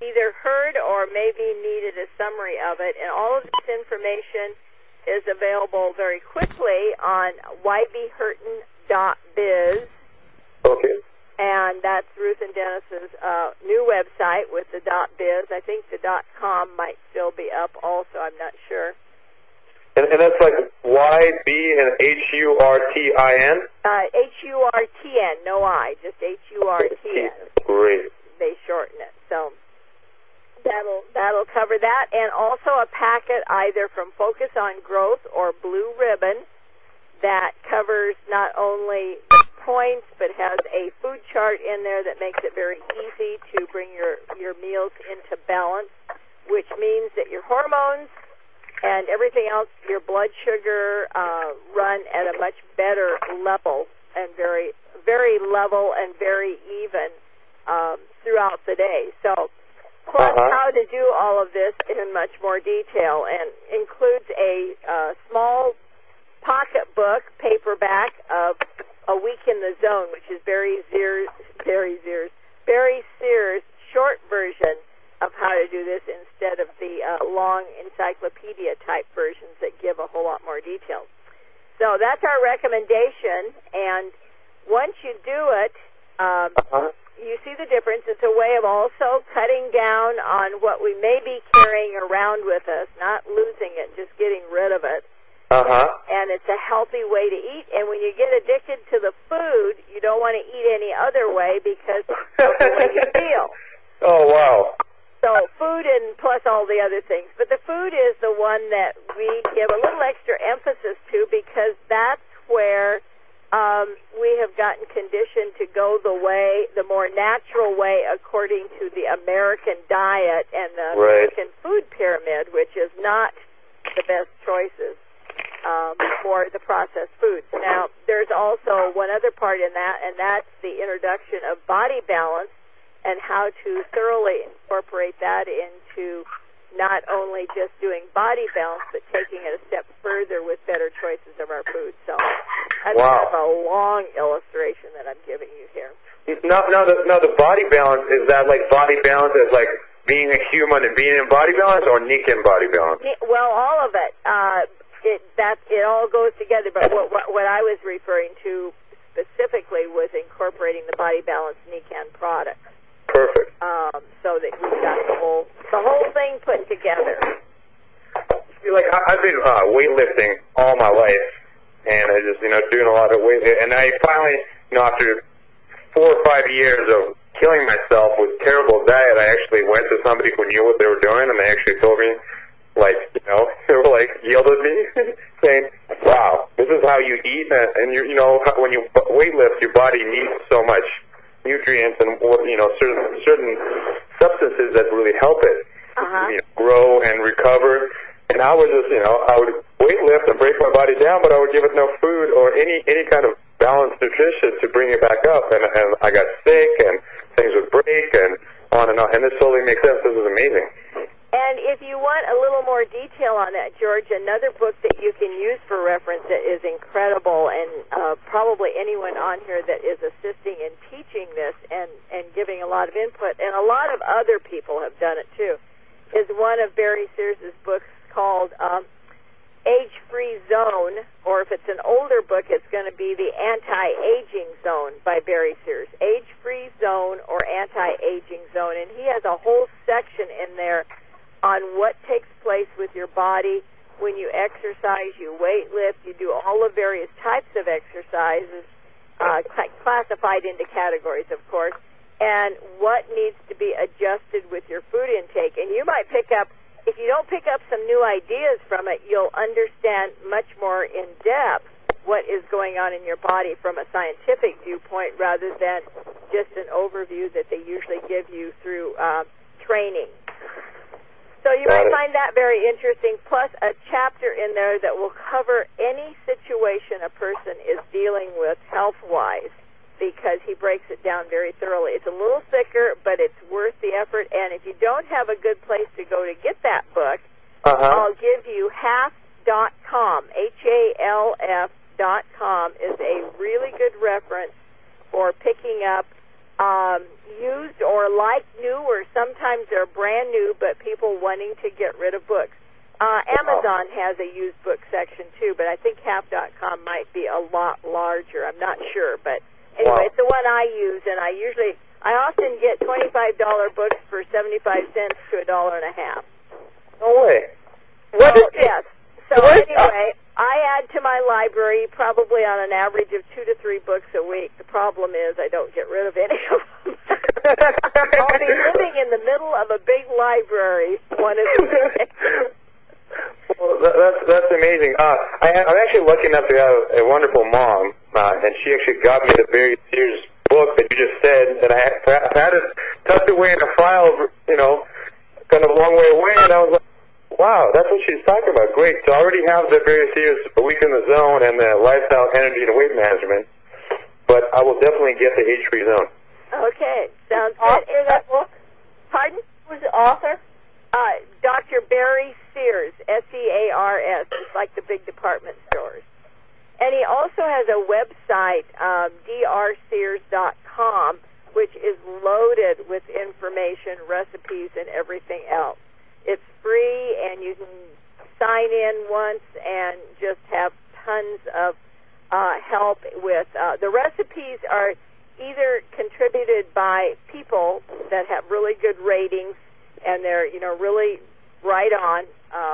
either heard or maybe needed a summary of it. And all of this information is available very quickly on ybhurton.biz. Okay. And that's Ruth and Dennis's new website with the .biz. I think the .com might still be up also. I'm not sure. And that's like YB and HURTIN? HURTN, no I, just HURTN. Great. They shorten it. So that'll cover that. And also a packet either from Focus on Growth or Blue Ribbon that covers not only the points but has a food chart in there that makes it very easy to bring your meals into balance, which means that your hormones and everything else, your blood sugar, run at a much better level and very, very level and very even throughout the day. So, plus how to do all of this in much more detail, and includes a small pocketbook paperback of A Week in the Zone, which is Barry Sears' short version of how to do this instead of the long encyclopedia-type versions that give a whole lot more detail. So that's our recommendation, and once you do it, you see the difference. It's a way of also cutting down on what we may be carrying around with us, not losing it, just getting rid of it. And it's a healthy way to eat, and when you get addicted to the food, you don't want to eat any other way because of the way you feel. Oh, wow. So food and plus all the other things. But the food is the one that we give a little extra emphasis to because that's where we have gotten conditioned to go the more natural way according to the American diet and the American food pyramid, which is not the best choices for the processed foods. Now, there's also one other part in that, and that's the introduction of Body Balance, and how to thoroughly incorporate that into not only just doing body balance, but taking it a step further with better choices of our food. So that's kind of a long illustration that I'm giving you here. Now the body balance, is that like body balance as like being a human and being in body balance, or Nikken body balance? Well, all of it. It all goes together, but what I was referring to specifically was incorporating the Body Balance Nikken products. Perfect. So that we've got the whole thing put together. Like I've been weightlifting all my life, and I just doing a lot of weight. And I finally, after 4 or 5 years of killing myself with terrible diet, I actually went to somebody who knew what they were doing, and they actually told me, they were yelled at me, saying, "Wow, this is how you eat." And when you weightlift, your body needs so much nutrients and certain substances that really help it grow and recover. And I was just I would weightlift and break my body down, but I would give it no food or any kind of balanced nutrition to bring it back up. And I got sick, and things would break, and on and on. And this totally makes sense. This is amazing. And if you want a little more detail on that, George, another book that you can use for reference that is incredible, and probably anyone on here that is assisting in teaching this and giving a lot of input, and a lot of other people have done it too, is one of Barry Sears' books called Age-Free Zone, or if it's an older book, it's going to be The Anti-Aging Zone by Barry Sears. Age-Free Zone or Anti-Aging Zone. And he has a whole section in there on what takes place with your body when you exercise, you weightlift, you do all the various types of exercises, classified into categories, of course, and what needs to be adjusted with your food intake. And you might pick up, if you don't pick up some new ideas from it, you'll understand much more in depth what is going on in your body from a scientific viewpoint rather than just an overview that they usually give you through training. So you might find that very interesting, plus a chapter in there that will cover any situation a person is dealing with health-wise, because he breaks it down very thoroughly. It's a little thicker, but it's worth the effort. And if you don't have a good place to go to get that book, I'll give you half.com, HALF.com is a really good reference for picking up used or like new, or sometimes they're brand new, but people wanting to get rid of books. Amazon has a used book section too, but I think Half.com might be a lot larger. I'm not sure, but anyway, it's the one I use, and I often get $25 books for 75 cents to $1.50. No way. Yes. So anyway, I add to my library probably on an average of 2 to 3 books a week. The problem is I don't get rid of any of them. I'll be living in the middle of a big library one of these days. Well, that's amazing. I'm actually lucky enough to have a wonderful mom, and she actually got me the Barry Sears book that you just said, and I had it tucked away in a file, kind of a long way away, and I was like, wow, that's what she's talking about. Great. So I already have the Barry Sears A Week in the Zone and the Lifestyle, Energy, and Weight Management, but I will definitely get the Age-Free Zone. Okay. Sounds good. Is that book? Pardon? Who's the author? Dr. Barry Sears, S-E-A-R-S. It's like the big department stores. And he also has a website, drsears.com, which is loaded with information, recipes, and everything else. It's free, and you can sign in once and just have tons of help with the recipes are either contributed by people that have really good ratings and they're really right on,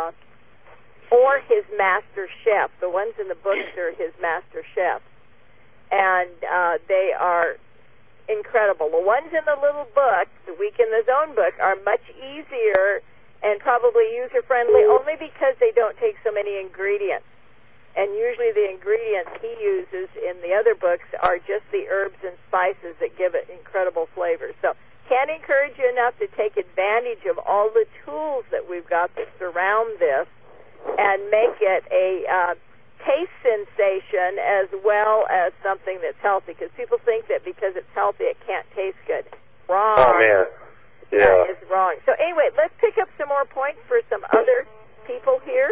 or his master chef. The ones in the books are his master chef, and they are incredible. The ones in the little book, the Week in the Zone book, are much easier and probably user-friendly only because they don't take so many ingredients. And usually the ingredients he uses in the other books are just the herbs and spices that give it incredible flavor. So can't encourage you enough to take advantage of all the tools that we've got that surround this and make it a taste sensation as well as something that's healthy. Because people think that because it's healthy it can't taste good. Wrong. Oh, man. Yeah. That is wrong. So anyway, let's pick up some more points for some other people here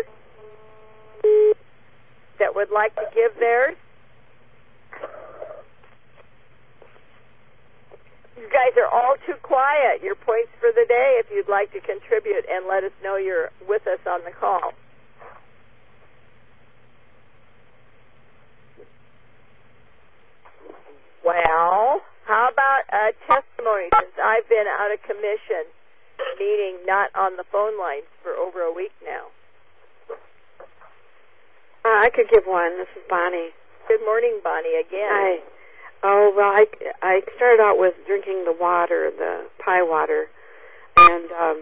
that would like to give theirs. You guys are all too quiet. Your points for the day, if you'd like to contribute and let us know you're with us on the call. Well, how about a testimony, since I've been out of commission, meaning not on the phone lines for over a week now? I could give one. This is Bonnie. Good morning, Bonnie, again. Hi. Oh, well, I started out with drinking the water, the pie water, and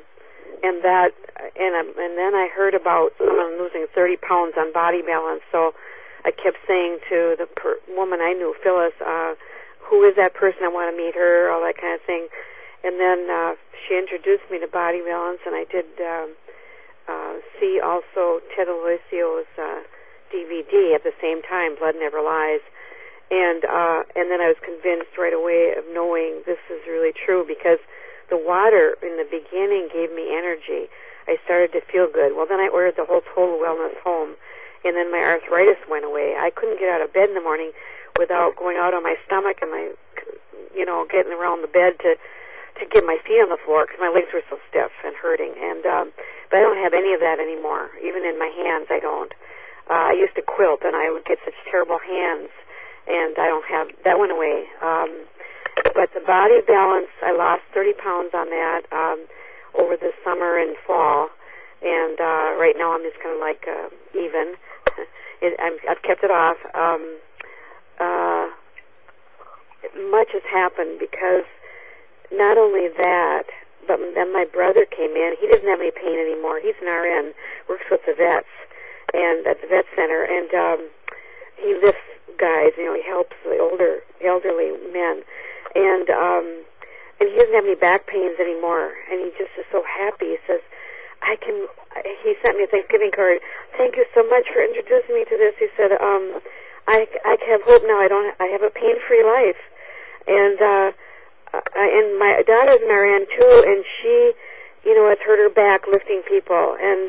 then I heard about someone losing 30 pounds on Body Balance, so I kept saying to the woman I knew, Phyllis, who is that person? I want to meet her, all that kind of thing. And then she introduced me to Body Balance, and I did see also Ted Aloisio's DVD at the same time, Blood Never Lies. And then I was convinced right away of knowing this is really true, because the water in the beginning gave me energy. I started to feel good. Well, then I ordered the whole Total Wellness home, and then my arthritis went away. I couldn't get out of bed in the morning without going out on my stomach and getting around the bed to get my feet on the floor because my legs were so stiff and hurting. And but I don't have any of that anymore. Even in my hands, I don't. I used to quilt, and I would get such terrible hands, and I don't have that. Went away. But the Body Balance, I lost 30 pounds on that over the summer and fall, and right now I'm just kind of like even. I've kept it off. Much has happened because not only that, but then my brother came in. He doesn't have any pain anymore. He's an RN, works with the vets and at the vet center, and he lifts guys. He helps the elderly men, and he doesn't have any back pains anymore. And he just is so happy. He says, he sent me a Thanksgiving card. Thank you so much for introducing me to this. He said, I have hope now. I have a pain-free life. And my daughter's an RN too, and she, has hurt her back lifting people. And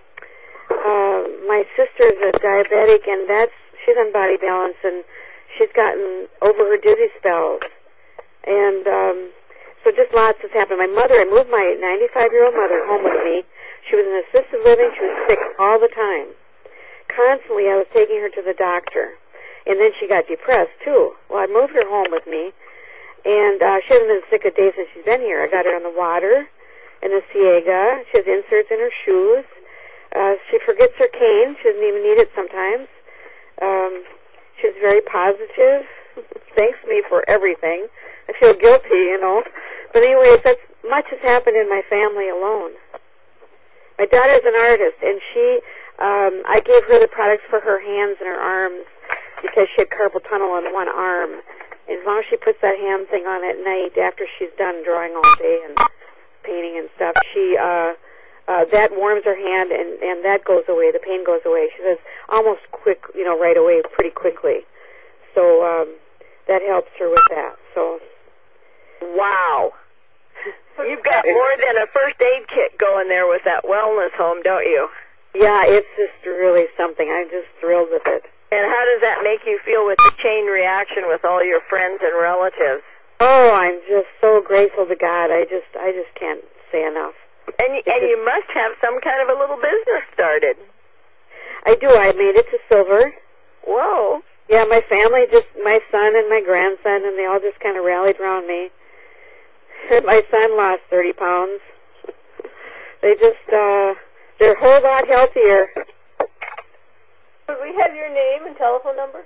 my sister's a diabetic, and she's on Body Balance, and she's gotten over her dizzy spells. And so just lots has happened. My mother, I moved my 95-year-old mother home with me. She was in assisted living. She was sick all the time. Constantly, I was taking her to the doctor. And then she got depressed, too. Well, I moved her home with me. And she hasn't been sick a day since she's been here. I got her on the water and the Ciega. She has inserts in her shoes. She forgets her cane. She doesn't even need it sometimes. She's very positive. Thanks me for everything. I feel guilty, you know. But anyways, that's much has happened in my family alone. My daughter's an artist, and I gave her the products for her hands and her arms because she had carpal tunnel on one arm. And as long as she puts that hand thing on at night after she's done drawing all day and painting and stuff, that warms her hand, and that goes away. The pain goes away. She says almost quick, you know, right away, pretty quickly. So that helps her with that. So, wow. You've got more than a first aid kit going there with that wellness home, don't you? Yeah, it's just really something. I'm just thrilled with it. And how does that make you feel with the chain reaction with all your friends and relatives? Oh, I'm just so grateful to God. I just can't say enough. And you must have some kind of a little business started. I do. I made it to silver. Whoa. Yeah, my family, my son and my grandson, and they all just kind of rallied around me. My son lost 30 pounds. They just, they're a whole lot healthier. Could we have your name and telephone number?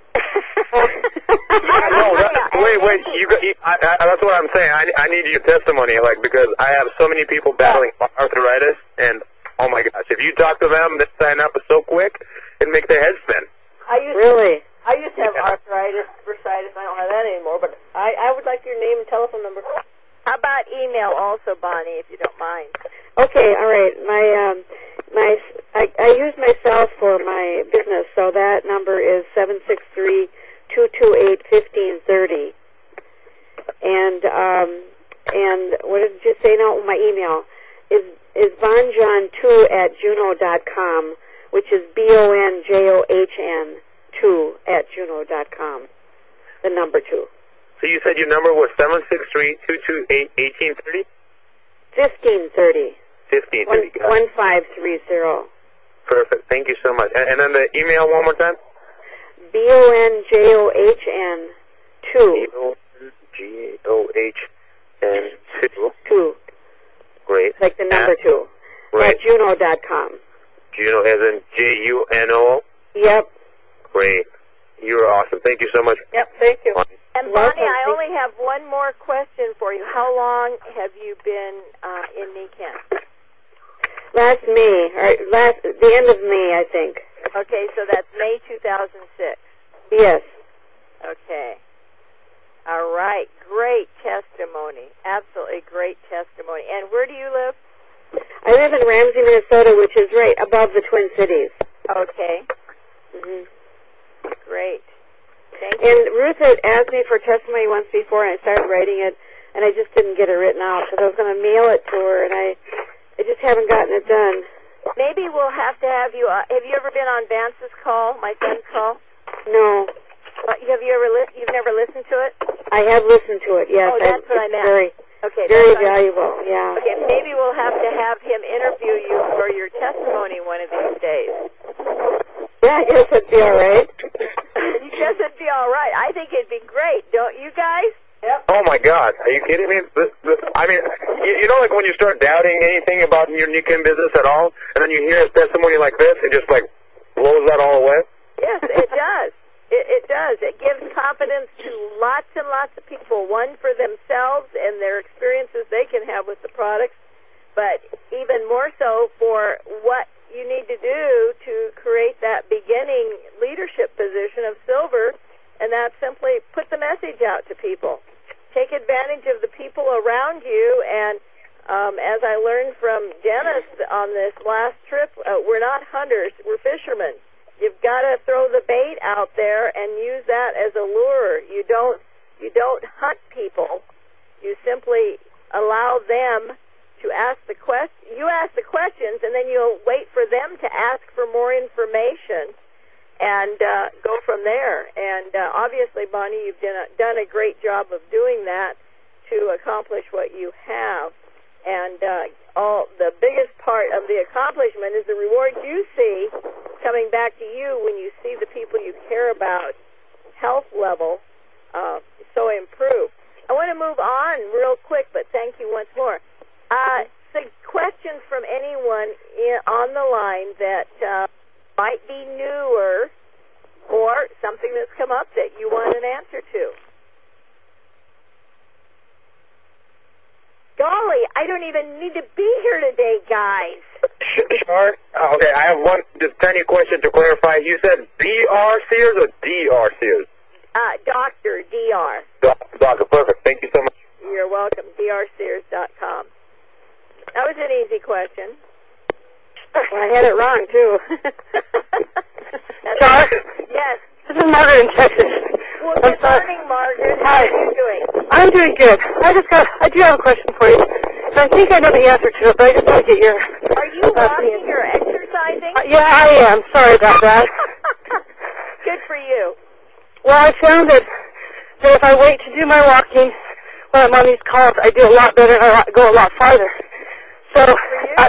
Wait. That's what I'm saying. I need your testimony, like, because I have so many people battling arthritis, and oh my gosh, if you talk to them, they sign up so quick, it makes their head spin. I used to have arthritis, bursitis. I don't have that anymore, but I would like your name and telephone number. How about email also, Bonnie, if you don't mind? Okay, all right. I use my cell for my business, so that number is 763-228-1530. And what did you say now? My email is bonjohn2@juno.com, which is BONJOHN 2@juno.com. The number 2. So you said your number was 763-228-1830? 1530. 1530. 1530. Perfect. Thank you so much. And then the email one more time? BONJOHN 2. BONJOHN 2. Great. Like the number 2. Right. At Juno.com. Juno as in JUNO? Yep. Great. You're awesome. Thank you so much. Yep, thank you. And Bonnie, I only have one more question for you. How long have you been in NECAN? Last May, or the end of May, I think. Okay, so that's May 2006. Yes. Okay. All right. Great testimony. Absolutely great testimony. And where do you live? I live in Ramsey, Minnesota, which is right above the Twin Cities. Okay. Mm-hmm. Great. Thank you. And Ruth had asked me for testimony once before, and I started writing it, and I just didn't get it written out, because I was going to mail it to her, and I just haven't gotten it done. Maybe we'll have to have you. Have you ever been on Vance's call, my son's call? No. You've never listened to it? I have listened to it, yes. Oh, that's what I meant. Very valuable, yeah. Okay, maybe we'll have to have him interview you for your testimony one of these days. Yeah, I guess it'd be all right. You guess it'd be all right. I think it'd be great, don't you guys? Yep. Oh my God! Are you kidding me? I mean, you know, like when you start doubting anything about your NECAN business at all, and then you hear a testimony like this, it just like blows that all away. Yes, it does. It does. It gives confidence to lots and lots of people. One for themselves and their experiences they can have with the products, but even more so for what you need to do to create that beginning leadership position of silver, and that's simply put the message out to people. Take advantage of the people around you, and as I learned from Dennis on this last trip, we're not hunters, we're fishermen. You've got to throw the bait out there and use that as a lure. You don't hunt people. You simply allow them to ask the question. You ask the questions, and then you'll wait for them to ask for more information and go from there. And obviously, Bonnie, you've done a great job of doing that. to accomplish what you have. And the biggest part of the accomplishment is the reward you see coming back to you when you see the people you care about health level so improve. I want to move on real quick, but thank you once more. The questions from anyone on the line that might be newer or something that's come up that you want an answer to. Golly, I don't even need to be here today, guys. Sure. Okay, I have one just tiny question to clarify. You said D.R. Sears or D.R. Sears? Dr. D.R. Doctor, perfect. Thank you so much. You're welcome. drsears.com. That was an easy question. Well, I had it wrong, too. Char? Right. Yes. This is Margaret in Texas. Well, good morning, Margaret. Hi. How are you doing? I'm doing good. I do have a question for you. And I think I know the answer to it, but I just want to get your... Are you walking or exercising? Yeah, I am. Sorry about that. Good for you. Well, I found that if I wait to do my walking when I'm on these calls, I do a lot better and I go a lot farther. So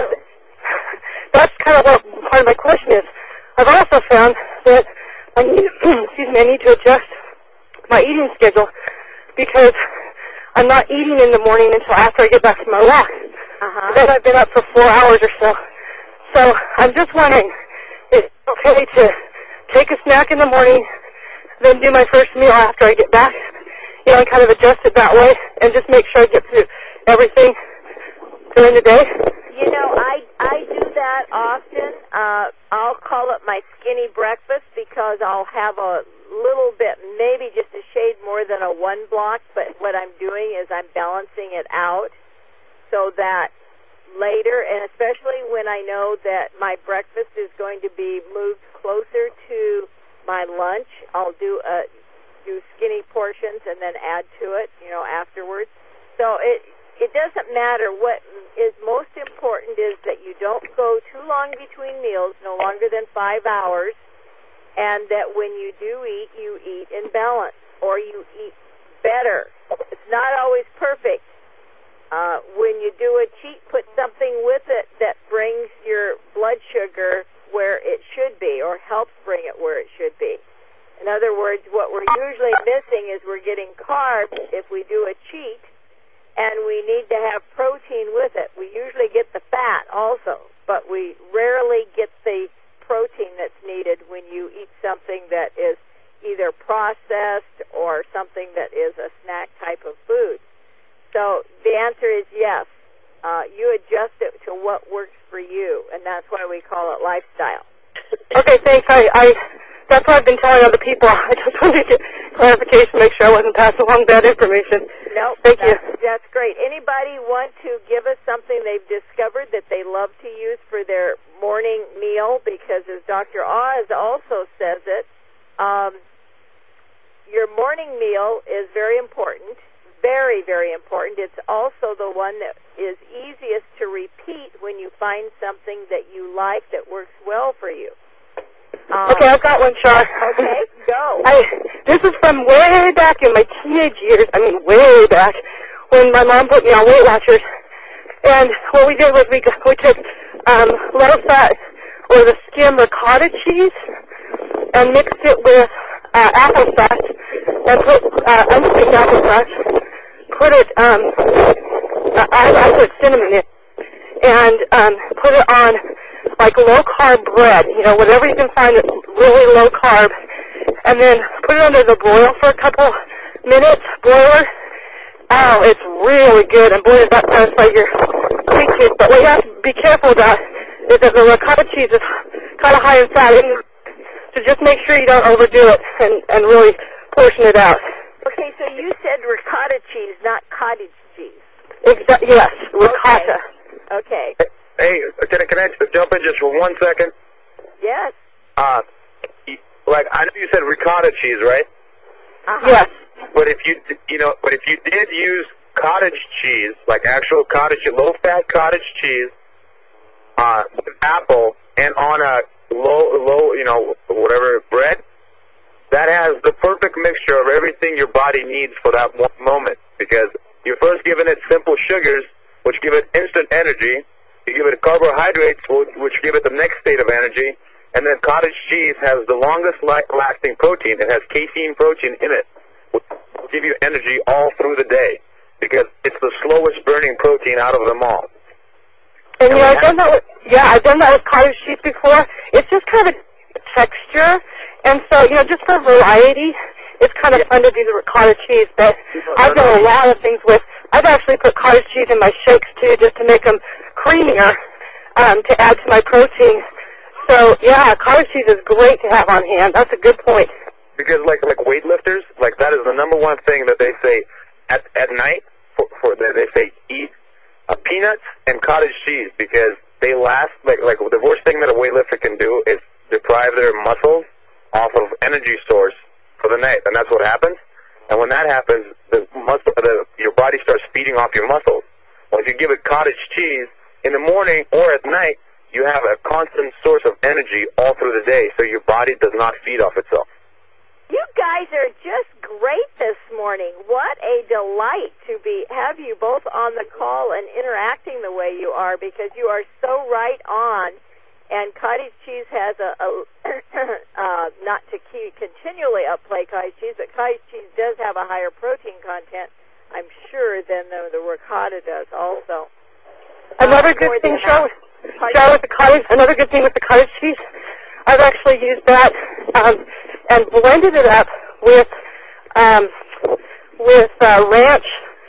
that's kind of what part of my question is. I've also found that I need to adjust my eating schedule because I'm not eating in the morning until after I get back from my walk. Then I've been up for 4 hours or so. So I'm just wondering, is it okay to take a snack in the morning, then do my first meal after I get back, and kind of adjust it that way, and just make sure I get through everything during the day? You know, I do that often. I'll call it my skinny breakfast because I'll have a little bit, maybe just a shade more than a 1 block, but what I'm doing is I'm balancing it out so that later, and especially when I know that my breakfast is going to be moved closer to my lunch, I'll do skinny portions and then add to it, afterwards. So it doesn't matter. What is most important is that you don't go too long between meals, no longer than 5 hours, and that when you do eat, you eat in balance, or you eat better. It's not always perfect. When you do a cheat, put something with it that brings your blood sugar where it should be, or helps bring it where it should be. In other words, what we're usually missing is we're getting carbs if we do a cheat, and we need to have protein with it. We usually get the fat also, but we rarely get the protein that's needed when you eat something that is either processed or something that is a snack type of food. So the answer is yes. You adjust it to what works for you, and that's why we call it lifestyle. Okay, thanks. That's what I've been telling other people. I just wanted to get clarification, make sure I wasn't passing along bad information. No, thank you. That's great. Anybody want to give us something they've discovered that they love to use for their morning meal? Because as Dr. Oz also says it, your morning meal is very important. Very, very important. It's also the one that is easiest to repeat when you find something that you like that works well for you. Okay, I've got one, Char. Okay, go. This is from way back in my teenage years. I mean, way back when my mom put me on Weight Watchers. And what we did was we took low-fat or the skim ricotta cheese and mixed it with applesauce and put unsweetened applesauce. Put it, I put cinnamon in, and put it on like low-carb bread, whatever you can find that's really low-carb, and then put it under the broil for a couple minutes, broiler. Oh, it's really good, and boy, does that satisfy your sweet tooth. But what you have to be careful about is that the ricotta cheese is kind of high in fat, so just make sure you don't overdo it and really portion it out. Okay, so you said ricotta cheese, not cottage cheese. Yes, ricotta. Okay. Hey, can I jump in just for 1 second? Yes. I know you said ricotta cheese, right? Yes. But if you did use cottage cheese, like actual cottage, low-fat cottage cheese, with apple and on a low, whatever bread, that has the perfect mixture of everything your body needs for that one moment. Because you're first giving it simple sugars, which give it instant energy. You give it carbohydrates, which give it the next state of energy. And then cottage cheese has the longest lasting protein. It has casein protein in it, which will give you energy all through the day because it's the slowest burning protein out of them all. And I've done that with cottage cheese before. It's just kind of a texture, and so just for variety, it's kind of fun to do the cottage cheese. But I've done a lot of things with. I've actually put cottage cheese in my shakes too, just to make them creamier, to add to my protein. So yeah, cottage cheese is great to have on hand. That's a good point. Because like weightlifters, like that is the number one thing that they say at night. They say eat peanuts and cottage cheese because they last. Like the worst thing that a weightlifter can do is deprive their muscles off of energy source for the night, and that's what happens. And when that happens, your body starts feeding off your muscles. Well, if you give it cottage cheese in the morning or at night, you have a constant source of energy all through the day, so your body does not feed off itself. You guys are just great this morning. What a delight to have you both on the call and interacting the way you are, because you are so right on. And cottage cheese has not to continually upplay cottage cheese, but cottage cheese does have a higher protein content, I'm sure, than the ricotta does also. Another good thing, Charlotte, with the cottage. Another good thing with the cottage cheese, I've actually used that and blended it up with ranch,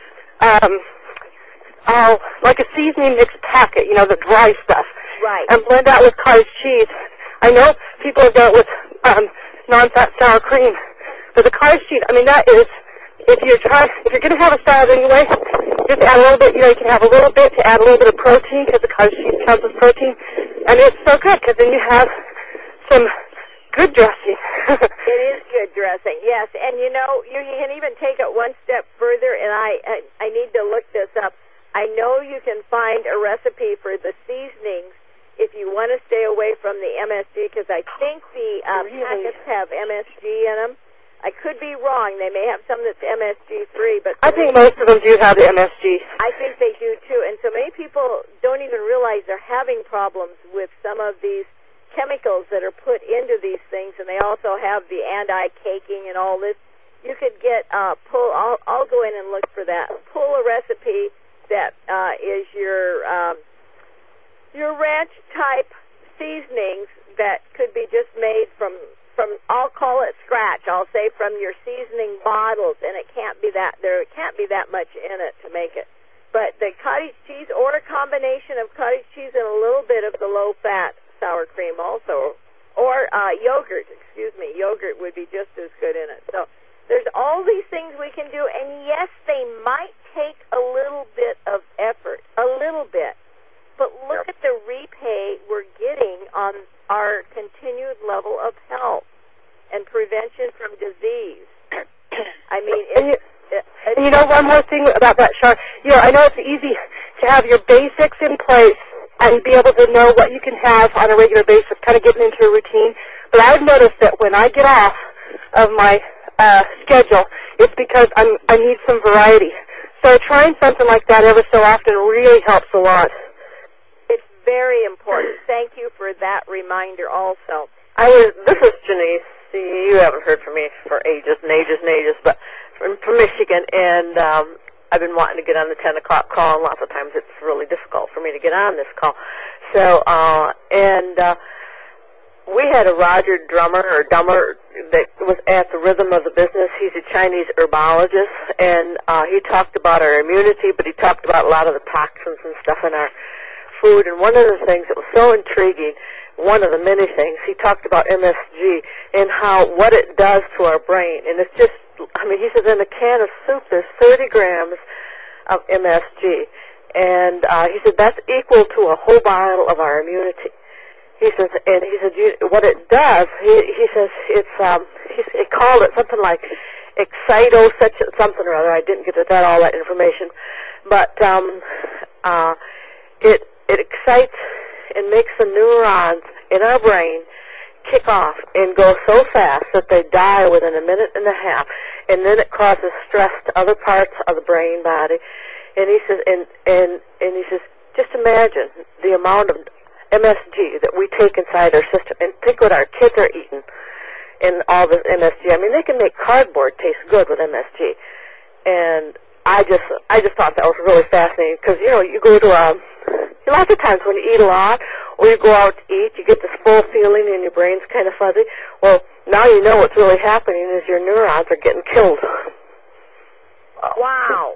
like a seasoning mix packet. The dry stuff. Right. And blend that with cottage cheese. I know people have done it with non-fat sour cream, but the cottage cheese. That is, if you're going to have a salad anyway, just add a little bit. You can have a little bit to add a little bit of protein because the cottage cheese counts as protein, and it's so good because then you have some good dressing. It is good dressing, yes. And you can even take it one step further. And I need to look this up. I know you can find a recipe for the seasonings if you want to stay away from the MSG, because I think the packets have MSG in them. I could be wrong. They may have some that's MSG-free, but I think most of them do have the MSG. I think they do too. And so many people don't even realize they're having problems with some of these chemicals that are put into these things, and they also have the anti-caking and all this. You could get I'll go in and look for that. Pull a recipe that is your ranch type seasonings that could be just made from I'll call it scratch. I'll say from your seasoning bottles, and there can't be that much in it to make it. But the cottage cheese, or a combination of cottage cheese and a little bit of the low fat sour cream also, or yogurt would be just as good in it. So there's all these things we can do, and yes, they might take a little bit of effort, but look at the repay we're getting on our continued level of health and prevention from disease. One more thing about that, Char. I know it's easy to have your basics in place and be able to know what you can have on a regular basis, kind of getting into a routine. But I've noticed that when I get off of my schedule, it's because I need some variety. So trying something like that every so often really helps a lot. It's very important. Thank you for that reminder also. This is Janice. You haven't heard from me for ages and ages, but from Michigan, and I've been wanting to get on the 10 o'clock call, and lots of times it's really difficult for me to get on this call. So, we had a Roger Dummer that was at the Rhythm of the Business. He's a Chinese herbologist, and he talked about our immunity, but he talked about a lot of the toxins and stuff in our food. And one of the things that was so intriguing, one of the many things, he talked about MSG and what it does to our brain. And it's just, he says in a can of soup there's 30 grams of MSG. And he said that's equal to a whole bottle of our immunity. He said, what it does, he says he called it something like excito, something or other. I didn't get all that information, but it excites and makes the neurons in our brain kick off and go so fast that they die within a minute and a half. and then it causes stress to other parts of the brain body. And he says, and he says, just imagine the amount of MSG that we take inside our system, and think what our kids are eating and all this MSG. I mean, they can make cardboard taste good with MSG. And I just thought that was really fascinating because, you know, you go to lots of times when you eat a lot or you go out to eat, you get this full feeling and your brain's kind of fuzzy. Well, now you know what's really happening is your neurons are getting killed. Wow.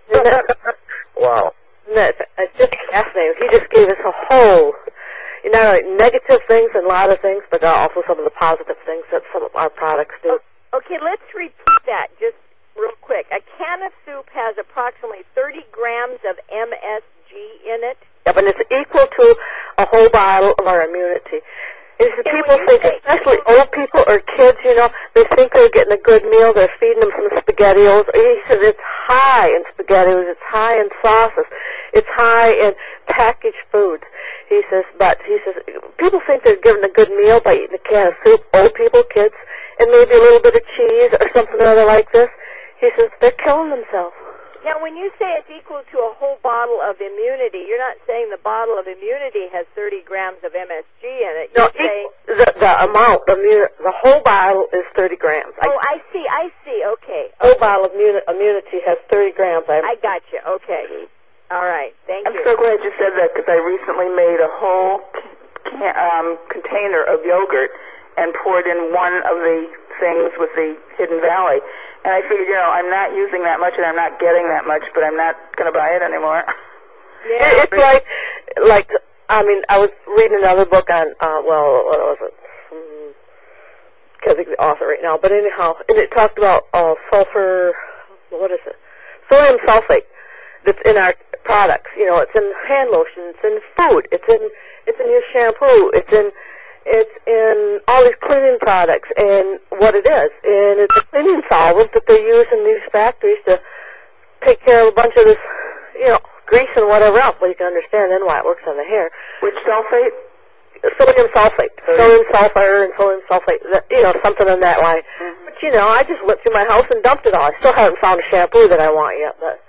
Wow. It's just fascinating. He just gave us a whole, not only negative things and a lot of things, but also some of the positive things that some of our products do. Okay, let's repeat that just real quick. A can of soup has approximately 30 grams of MSG in it. Yep, and it's equal to a whole bottle of our immunity. And people think, especially old people or kids, you know, they think they're getting a good meal. They're feeding them some SpaghettiOs. He says it's high in SpaghettiOs. It's high in sauces. It's high in packaged foods. He says, people think they're getting a good meal by eating a can of soup. Old people, kids, and maybe a little bit of cheese or something or other like this. He says they're killing themselves. Now, when you say it's equal to a whole bottle of immunity, you're not saying the bottle of immunity has 30 grams of MSG in it. No, the amount, the whole bottle is 30 grams. I see, okay. The whole bottle of immunity has 30 grams. I got you, okay. All right, thank you. I'm so glad you said that because I recently made a whole container of yogurt and poured in one of the things with the Hidden Valley. And I figured, you know, I'm not using that much and I'm not getting that much, but I'm not going to buy it anymore. Yeah, it's like I mean, I was reading another book on, what was it? Can't think of the author right now, but anyhow, and it talked about sulfur, what is it? Sodium sulfate that's in our products. You know, it's in hand lotion, it's in food, it's in your shampoo, it's in all these cleaning products, and what it is. And it's a cleaning solvent that they use in these factories to take care of a bunch of this, you know, grease and whatever else. Well, you can understand then why it works on the hair. Which sulfate? Sodium sulfate. Sodium sulfur and sodium sulfate, you know, something on that line. Mm-hmm. But, you know, I just went through my house and dumped it all. I still haven't found a shampoo that I want yet. But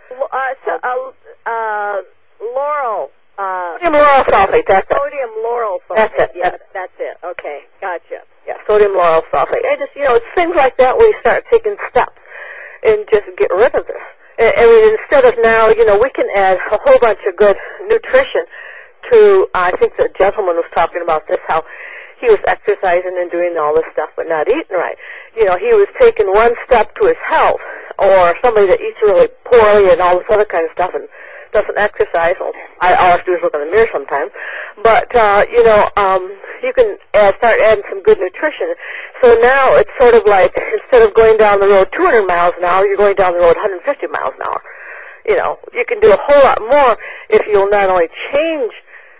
Laurel. Sodium lauryl sulfate, that's it. Sodium lauryl sulfate. That's it. Yeah, that's it. Okay, gotcha. Yeah, sodium lauryl sulfate. I just, you know, it's things like that where you start taking steps and just get rid of this. I mean, instead of now, you know, we can add a whole bunch of good nutrition to, I think the gentleman was talking about this, how he was exercising and doing all this stuff but not eating right. You know, he was taking one step to his health, or somebody that eats really poorly and all this other kind of stuff and doesn't exercise. Well, all I have to do is look in the mirror sometimes. But, you know, you can start adding some good nutrition. So now it's sort of like, instead of going down the road 200 miles an hour, you're going down the road 150 miles an hour. You know, you can do a whole lot more if you'll not only change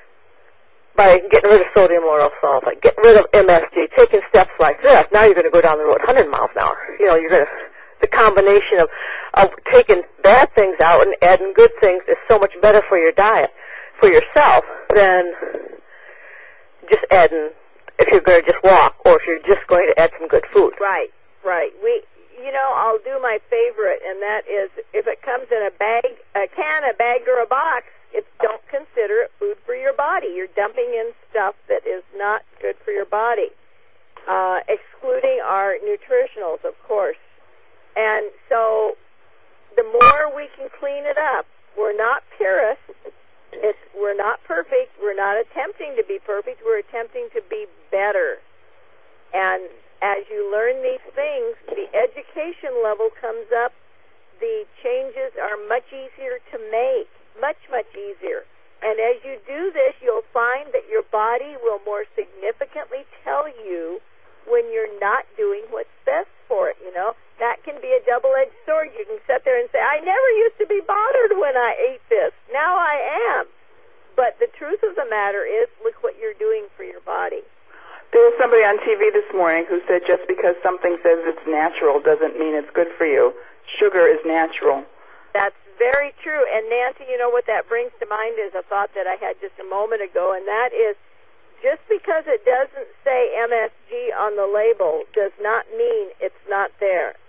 by getting rid of sodium lauryl sulfate, getting rid of MSG, taking steps like this. Now you're going to go down the road 100 miles an hour. You know, you're going to, the combination of taking bad things out and adding good things is so much better for your diet, for yourself, than just adding, if you're going to just walk, or if you're just going to add some good food. Right. You know, I'll do my favorite, and that is, if it comes in a bag, a can, a bag, or a box, don't consider it food for your body. You're dumping in stuff that is not good for your body, excluding our nutritionals, of course. And so the more we can clean it up, we're not purists. We're not perfect. We're not attempting to be perfect. We're attempting to be better. And as you learn these things, the education level comes up. The changes are much easier to make, much, much easier. And as you do this, you'll find that your body will more significantly tell you when you're not doing what's best for it, you know. That can be a double-edged sword. You can sit there and say, I never used to be bothered when I ate this. Now I am. But the truth of the matter is, look what you're doing for your body. There was somebody on TV this morning who said just because something says it's natural doesn't mean it's good for you. Sugar is natural. That's very true. And Nancy, you know what that brings to mind is a thought that I had just a moment ago, and that is, just because it doesn't say MSG on the label does not mean it's not there.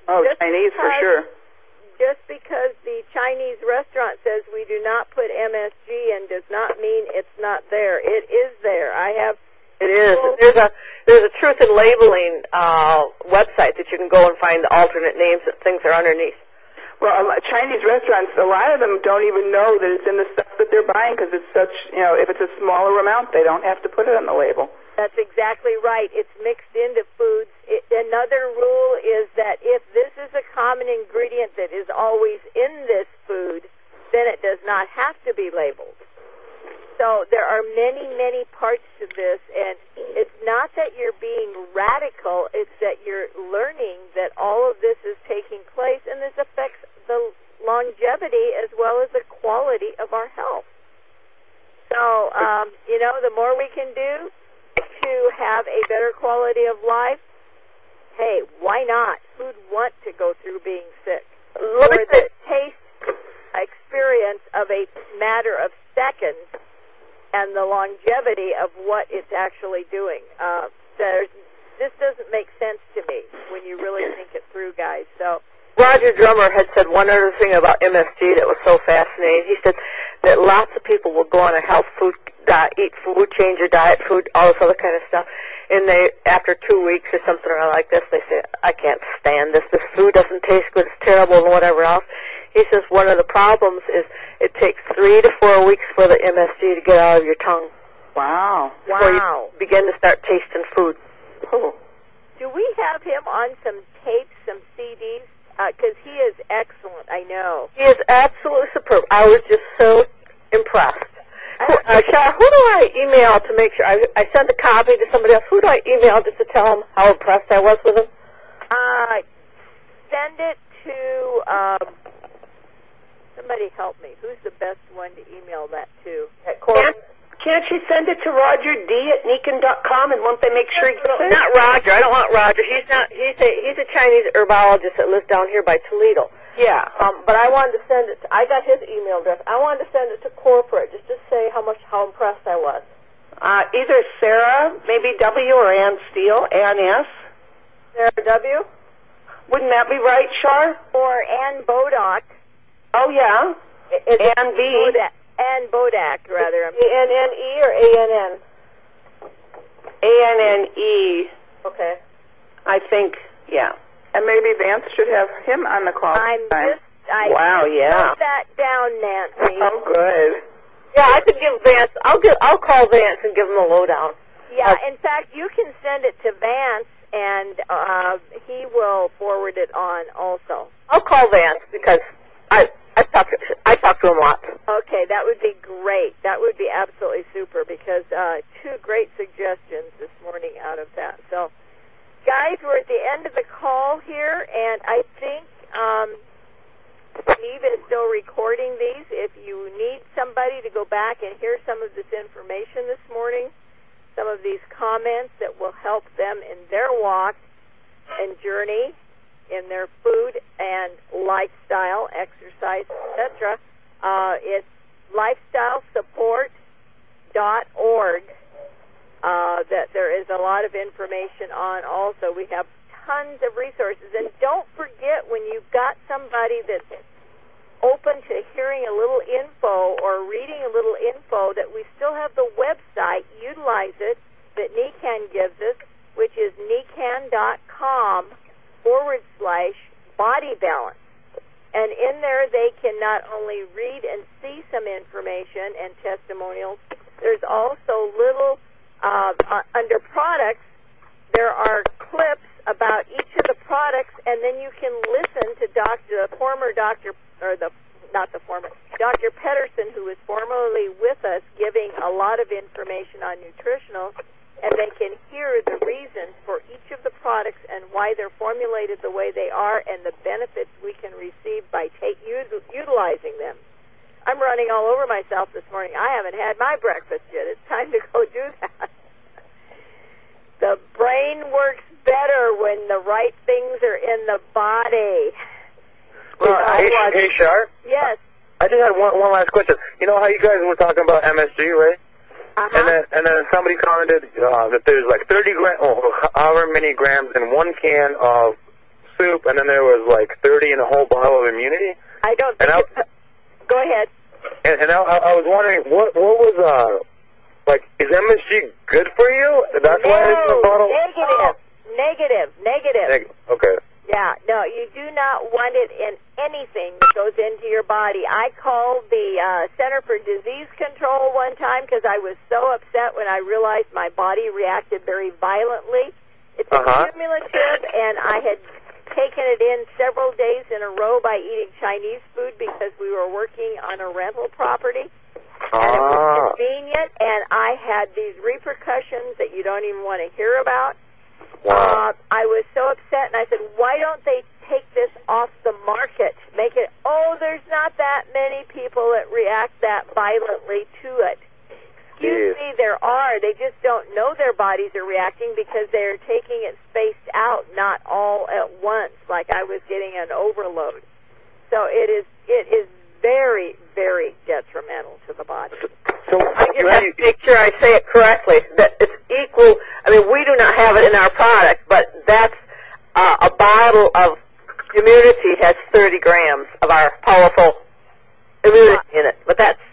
Oh, Chinese for sure. Just because the Chinese restaurant says we do not put MSG in does not mean it's not there. It is there. It is. There's a Truth in Labeling website that you can go and find the alternate names that things are underneath. Well, Chinese restaurants, a lot of them don't even know that it's in the stuff that they're buying because it's such, if it's a smaller amount, they don't have to put it on the label. That's exactly right. It's mixed into foods. Another rule is that if this is a common ingredient that is always in this food, then it does not have to be labeled. So there are many, many parts to this, and it's not that you're being radical, it's that you're learning that all of this is taking place, and this affects the longevity as well as the quality of our health. So, the more we can do to have a better quality of life, hey, why not? Who'd want to go through being sick? Or the taste experience of a matter of seconds and the longevity of what it's actually doing. This doesn't make sense to me when you really think it through, guys. So Roger Drummer had said one other thing about MSG that was so fascinating. He said that lots of people will go on a health food diet, eat food, change your diet, food, all this other kind of stuff, and they, after 2 weeks or something like this, they say, I can't stand this. This food doesn't taste good. It's terrible and whatever else. He says one of the problems is it takes 3 to 4 weeks for the MSG to get out of your tongue. Wow. Before you begin to start tasting food. Oh. Do we have him on some tapes, some CDs? Because he is excellent, I know. He is absolutely superb. I was just so impressed. Shar, who do I email to make sure? I sent a copy to somebody else. Who do I email just to tell them how impressed I was with him? Send it to, somebody help me. Who's the best one to email that to? Can't you send it to RogerD@Nikken.com, and won't they make sure he gets it? Not Roger. I don't want Roger. He's a Chinese herbologist that lives down here by Toledo. Yeah. But I wanted to send it. I got his email address. I wanted to send it to corporate just to say how impressed I was. Either Sarah, maybe W, or Ann Steele, ANS. Sarah W. Wouldn't that be right, Shar? Or Ann Bodak. Oh yeah. Ann B. Ann Bodak, rather. A-N-N-E or A-N-N? A-N-N-E. Okay. I think, yeah. And maybe Vance should have him on the call. I Wow, yeah. Put that down, Nancy. Oh, good. Yeah, I could give Vance. I'll call Vance and give him a lowdown. Yeah, in fact, you can send it to Vance, and he will forward it on also. I'll call Vance because I talk to him a lot. Okay, that would be great. That would be absolutely super because 2 great suggestions this morning out of that. So, guys, we're at the end of the call here, and I think Steve is still recording these. If you need somebody to go back and hear some of this information this morning, some of these comments that will help them in their walk and journey in their food and lifestyle, exercise, etc., it's lifestylesupport.org that there is a lot of information on also. We have tons of resources. And don't forget, when you've got somebody that's open to hearing a little info or reading a little info, that we still have the website, utilize it, that Nikken gives us, which is nikken.com/body balance. And in there they can not only read and see some information and testimonials, there's also little, under products, there are clips about each of the products, and then you can listen to Dr. Pedersen, who was formerly with us, giving a lot of information on nutritionals, and they can hear the reasons for each of the products and why they're formulated the way they are and the benefits we can receive by utilizing them. I'm running all over myself this morning. I haven't had my breakfast yet. It's time to go do that. The brain works better when the right things are in the body. Well, hey, Shar? Yes. I just had one last question. You know how you guys were talking about MSG, right? Uh-huh. And then somebody commented that there's like 30 grams, however many grams in 1 can of soup, and then there was like 30 in a whole bottle of immunity. I don't think go ahead. And I was wondering, what was, like, is MSG good for you? That's why it's in a bottle? Negative. Okay. Yeah, no, you do not want it in anything that goes into your body. I called the Center for Disease Control one time because I was so upset when I realized my body reacted very violently. It's cumulative, and I had taken it in several days in a row by eating Chinese food because we were working on a rental property. And it was convenient, and I had these repercussions that you don't even want to hear about. Wow. I was so upset, and I said, why don't they take this off the market? Make it, there's not that many people that react that violently to it. Excuse me, there are. They just don't know their bodies are reacting because they're taking it spaced out, not all at once, like I was getting an overload. So it is very, very detrimental to the body. So I just have to make sure I say it correctly, that it's equal. I mean, we do not have it in our product, but that's a bottle of immunity has 30 grams of our powerful immunity in it. But that's,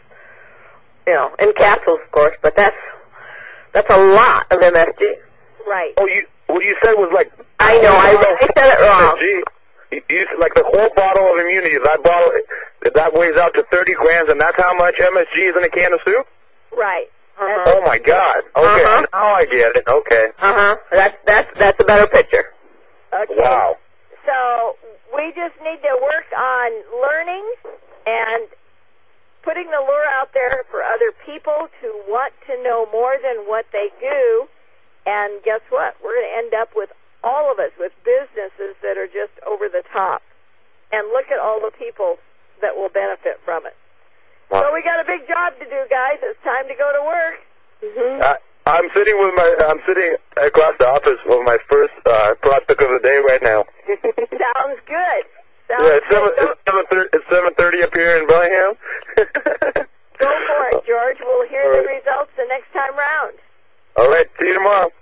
in capsules, of course, but that's a lot of MSG. Right. Oh, what you said was like... I know, I said it wrong. MSG. You said like the whole bottle of immunity, that weighs out to 30 grams, and that's how much MSG is in a can of soup? Right. Oh, my God. Okay, now I get it. Okay. That's a better picture. Okay. Wow. So we just need to work on learning and putting the lure out there for other people to want to know more than what they do. And guess what? We're going to end up with all of us with businesses that are just over the top. And look at all the people that will benefit from it. Wow. So we got a big job to do, guys. It's time to go to work. I'm sitting across the office with my first prospect of the day right now. Sounds good. It's 7:30 up here in Bellingham. Go for it, George. We'll hear the results the next time round. All right. See you tomorrow.